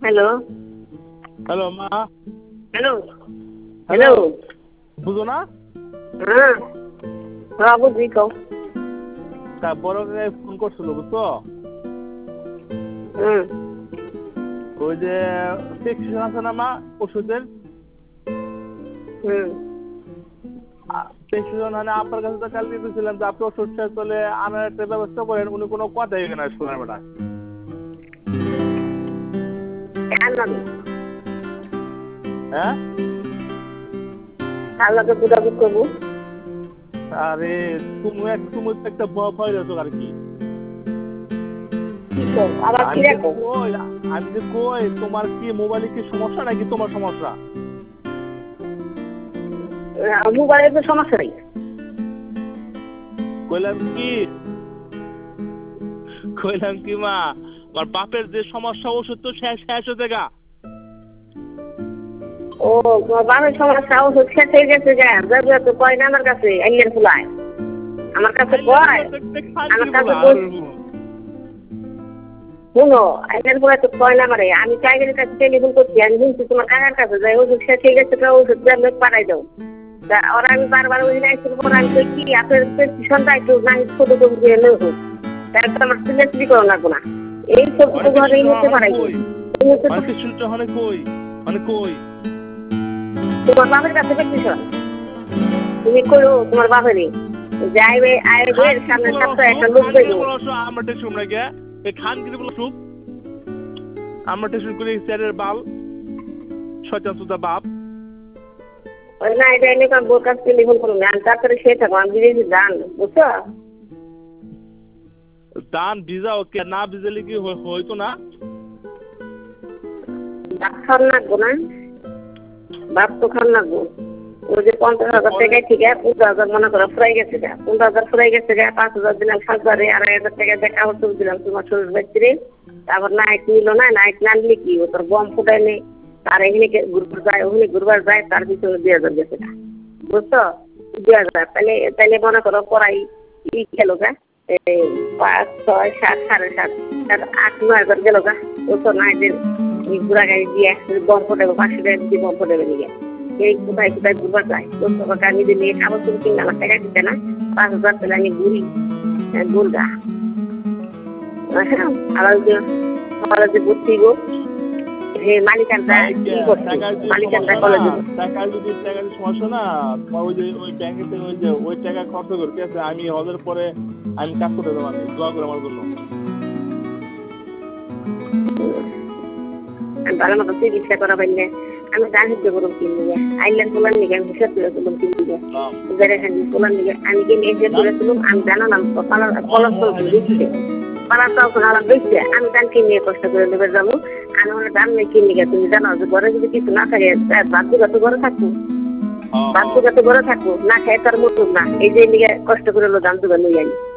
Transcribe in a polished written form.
Hello hello মা। Hello hello বুঝো না? হ্যাঁ হ্যাঁ বুঝি কও। তা বড় কাকাই ফোন করছিল বুঝছো? হুম ওই যে প্রেসক্রিপশন আছে না মা ওষুধের, হুম প্রেসক্রিপশন মানে আপনার কাছে তো কালকে দিয়েছিলাম যে আপনি ওষুধ শেষ হলে আনার একটা ব্যবস্থা করেন, উনি কোনো কথাই না শোনার বেটা। আনলাম হ্যাঁ আল্লাহকে যোগাযোগ করবো। আরে তুমি তো একটা ভয় রয়েছো আর কি। কি কও আবার কি আমি যে রাখো? কই আমি যে কই তোমার কি মোবাইলে কি সমস্যা নাকি তোমার সমস্যা? মোবাইলের তো সমস্যা নেই। কইলাম কি মা, আমার বাপের যে সমস্যা ওষুধ তো শেষ শেষ হয়ে গা। ও তোমার বাবার সমস্যা ওষুধ শেষ হয়ে গেছে যা তো কয় না আমার কাছে আইলের ফুলায় আমার কাছে কয় আমার কাছে শুনো আইলের ফুলায় তো কয় না মারে আমি টাইগারের কাছে টেলিফোন করছি আমি শুনছি তোমার কাকার কাছে যাই ওষুধ শেষ হয়ে গেছে ওষুধ পাঠাই দাও। ওরা আমি বারবার ওই আইসির পর আমি কই কি আপনার প্রেসক্রিপশনটা একটু না ফটো কপি দিয়ে নেব তাহলে তো আমার সিলেক্টলি করা লাগবে না এই ছবি তো ঘরে এই মুহূর্তে পাঠাই দাও। তোমার বাপের কাছে প্রেসক্রিপশন তুমি করো তোমার বাপেরই যাইবে আইবে সামনে সপ্তাহে একটা লোক দেবো। আমরা টেনশন না গে এই খান কি বলো চুপ, আমরা টেনশন করি স্যারের বাল শয়তান সুদা বাপ। ওই না এটা এনে কাম বোর কাছে টেলিফোন করুন আমি তারপরে সে থাকবো আমি বিদেশি যান বুঝছো? দান ভিজা ওকে না ভিজালে কি হইতো না? ভাত খাওয়ার লাগবো না ভাত তো খাওয়ার লাগবো। ওই যে 50,000 টাকায় ঠিক আছে 15,000 মনে করো ফুরাই গেছে গা 15,000 ফুরাই গেছে গা 5,000 দিলাম 7,000 2,500 টাকা দিয়ে কাপড় চোপড় দিলাম তোমার শরীর ব্যক্তিরে তারপর নাইট নিল না নাইট না নিলে কি ও তোর বম ফুটাই নেই তার এখানে ঘুরবার যায় ওখানে ঘুরবার যায় তার পিছনে 2,000 গেছে গা বুঝছো? 2,000 তাহলে তাহলে মনে করো পড়াই ই গেল গা 5, 6, 7, 7.5, 8, 9,000 গেল গা বুঝছো? নাইটের ঘোরা গাড়ি দিয়ে বম ফুটাবো 500 টাকা দিয়ে বম ফুটাবে নিয়ে এই কোথায় কোথায় ঘুরবার যায় দোস্ত টাকা নিজে নিয়ে খাবার চুরি কিনলে আমার টাকা দিতে না 5,000 পেলে আমি ঘুরি ঘুরগা আবার যে ঘুরছি গো হে মালিকানটা কি করছে মালিকানটা কলেজে টাকা যদি সমস্যা না ওই যে ওই ব্যাংকে থেকে ওই টাকা খরচ করতে আছে আমি হলের পরে আমি কাজ করতে দেবো আমি দোয়া করে আমার জন্য। ভালো মতো চিকিৎসা করা পারলে আমি সাহায্য করব কিনবে আইল্যান্ড পোলার নিকে আমি হিসাব করে তুলুম কিনবে যারা এখানে পোলার নিকে আমি কি নিয়ে করে তুলুম আমি জানালাম পলাশ তো দিচ্ছে পালার তো এখন আলাদা দিচ্ছে আমি গান কিনে কষ্ট করে নেবে যাবো আমি মনে দাম নেই কিনে তুমি জানো যে ঘরে যদি কিছু না থাকে বাধ্যগত তো ঘরে থাকবো বাধ্যগত ঘরে থাকবো না খাই তার মতো না এই যে নিয়ে কষ্ট করে দাম তো নিয়ে আনি